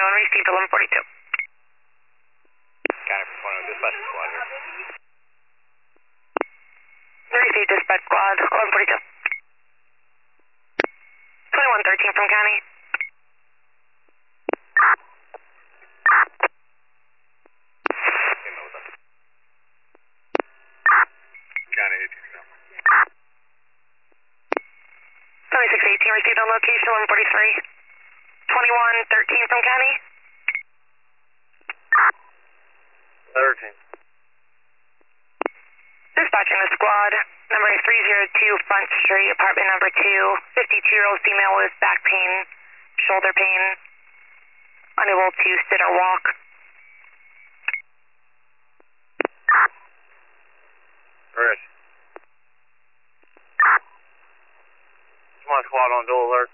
and received 1142. County for 20, dispatch squad here. Received dispatch squad, 1142. 2113 from county. County 18 now. 2618 received on location, 1143. 2113 from county. 13. Dispatching the squad, number 302 Front Street, apartment number 2, 52-year-old female with back pain, shoulder pain, unable to sit or walk. Where is she? Come on, squad on dual alert.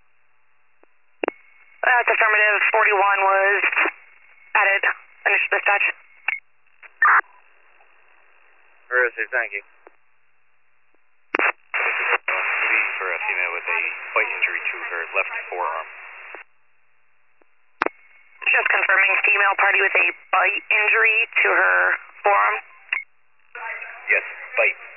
That's affirmative, 41 was added, initial dispatch. Where is she? Thank you. Looking for a female with a bite injury to her left forearm. Just confirming, female party with a bite injury to her forearm. Yes, bite.